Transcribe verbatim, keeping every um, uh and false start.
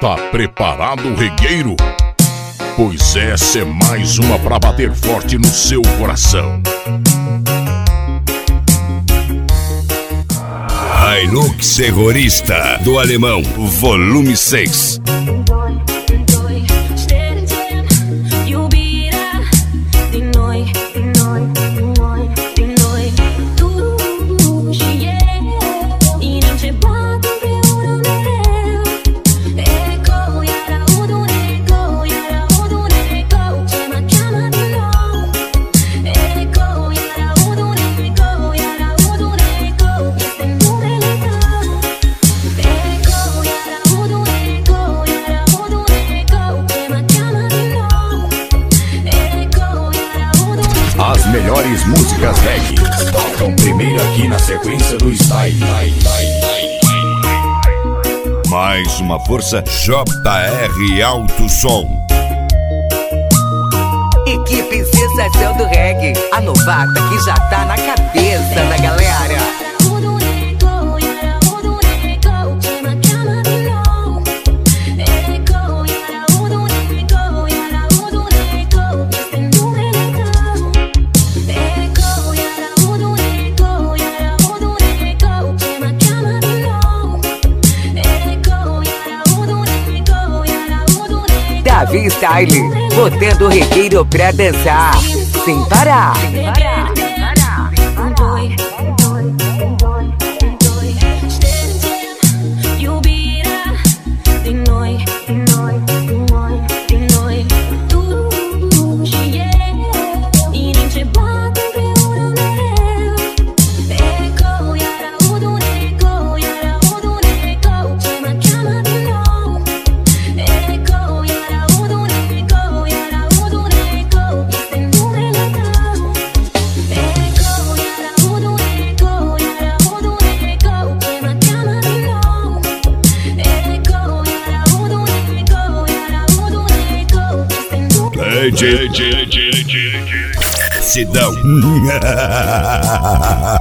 Tá preparado, regueiro? Pois essa é mais uma pra bater forte no seu coração. Hilux Terrorista do Alemão, volume seis. As melhores músicas reggae tocam primeiro aqui na sequência do Style. Mais uma força, J R Alto Som. Equipe Sensação do Reggae, a novata que já tá na cabeça da galera. Davi Style, botando o regueiro pra dançar, sem parar. Sem parar. Sidão.